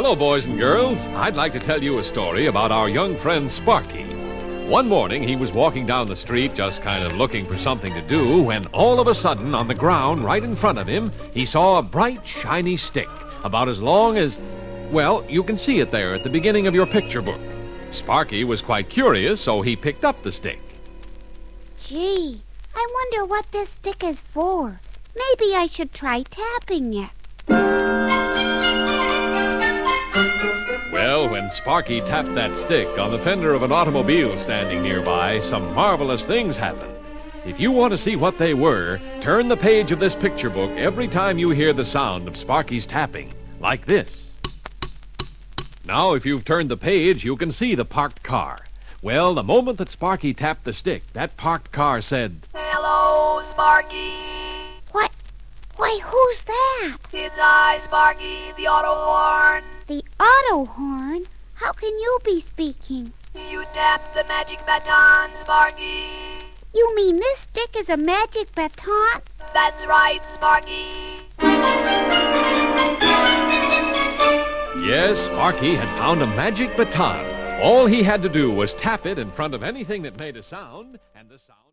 Hello, boys and girls. I'd like to tell you a story about our young friend Sparky. One morning, he was walking down the street just kind of looking for something to do when all of a sudden, on the ground right in front of him, he saw a bright, shiny stick about as long as, well, you can see it there at the beginning of your picture book. Sparky was quite curious, so he picked up the stick. Gee, I wonder what this stick is for. Maybe I should try tapping it. Well, when Sparky tapped that stick on the fender of an automobile standing nearby, some marvelous things happened. If you want to see what they were, turn the page of this picture book every time you hear the sound of Sparky's tapping, like this. Now, if you've turned the page, you can see the parked car. Well, the moment that Sparky tapped the stick, that parked car said, "Hello, Sparky." What? Why, who's that? It's I, Sparky, the auto horn. The auto horn? How can you be speaking? You tapped the magic baton, Sparky. You mean this stick is a magic baton? That's right, Sparky. Yes, Sparky had found a magic baton. All he had to do was tap it in front of anything that made a sound, and the sound...